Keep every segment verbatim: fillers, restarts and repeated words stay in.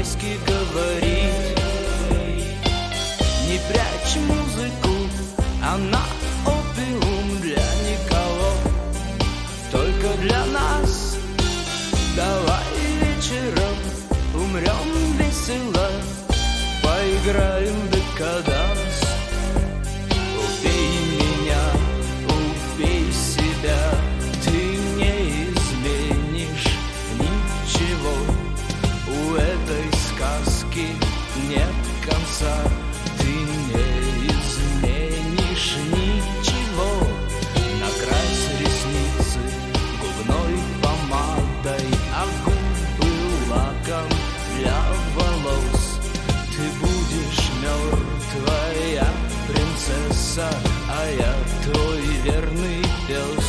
по-китайски говорит. Не прячь музыку, она опиум для никого, только для нас. Давай вечером умрем весело, поиграем в декаданс. Убей меня, убей себя, ты не изменишь ничего. У этой сказки нет конца, ты не изменишь ничего. Накрась ресницы губной помадой, а губы лаком для волос. Ты будешь мертвая принцесса, а я твой верный пес.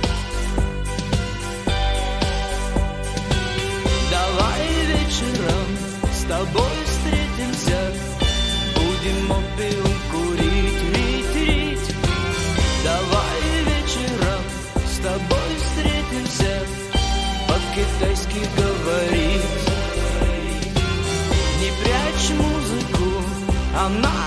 Давай вечером с тобой встретимся, будем опиум курить, рить, рить. Давай вечером с тобой встретимся, по-китайски говорить. Не прячь музыку, она